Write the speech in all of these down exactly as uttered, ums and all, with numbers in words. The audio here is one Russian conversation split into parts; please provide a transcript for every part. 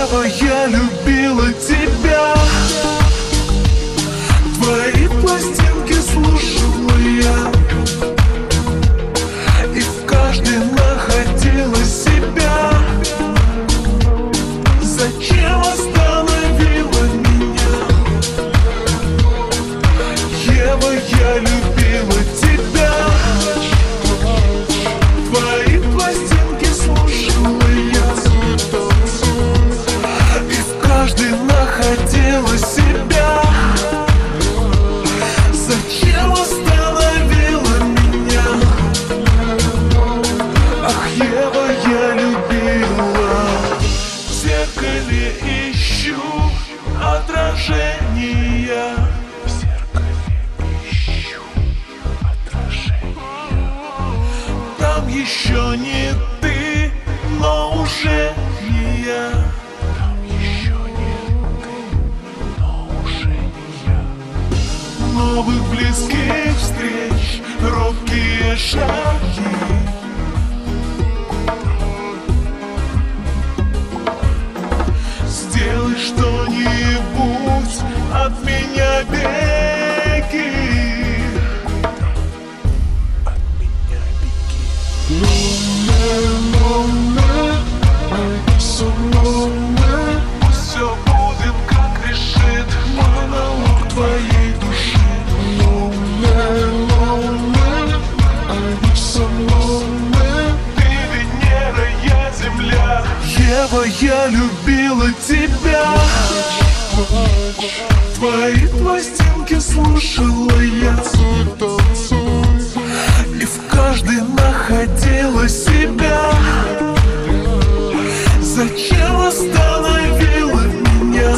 Ева, я любила тебя. Твои пластинки слушала я, и в каждой находила себя. Зачем остановила меня? Ева, я любила тебя. Твои пластинки слушала я, и в каждой находила себя. Зачем остановила меня? Ах, Ева, я любила. В зеркале ищу отражения. В зеркале ищу отражения. Там еще не ты, но уже не я. Там еще не ты, но уже не я. Новых близких встреч, робкие шаги. Сделай что-нибудь, от меня беги. От меня беги. Lonely, lonely, I'm so lonely. Пусть все будет, как решит монолог твоей души. Lonely, lonely, I'm so lonely. Ты Венера, я Земля. Ева, я любила тебя. Твои пластинки слушала я, и в каждой находила себя. Зачем остановила меня?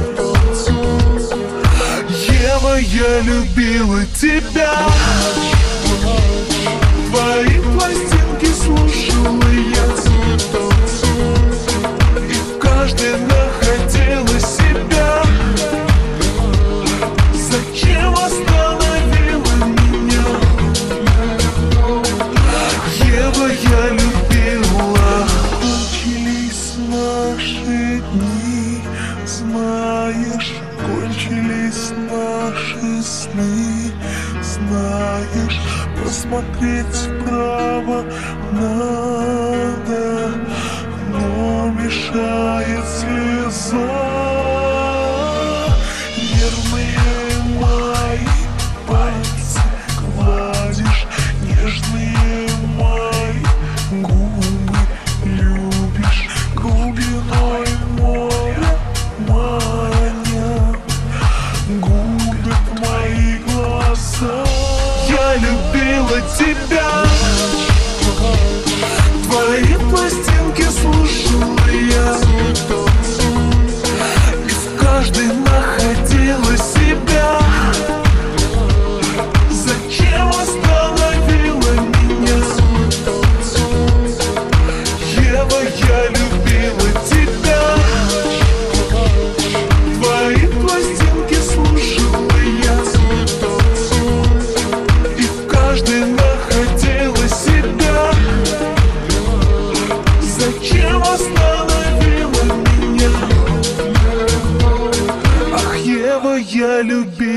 Ева, я любила тебя. Твои пластинки слушала я, и в каждой находила себя. Зачем остановила меня? Ева, я любила. Кончились наши дни, знаешь, кончились наши сны, знаешь, посмотреть вправо надо, но мешает слеза. Нервные мои пальцы гладишь, нежные мои губы любишь, глубиной моря маня губят мои глаза. Я любила тебя. Твои пластинки слушала я, и в каждой находила себя. Зачем остановила меня? Ева, я любила тебя. Твои пластинки слушала я, и в каждой находила себя. Зачем остановила меня? Ах, Ева, я любила.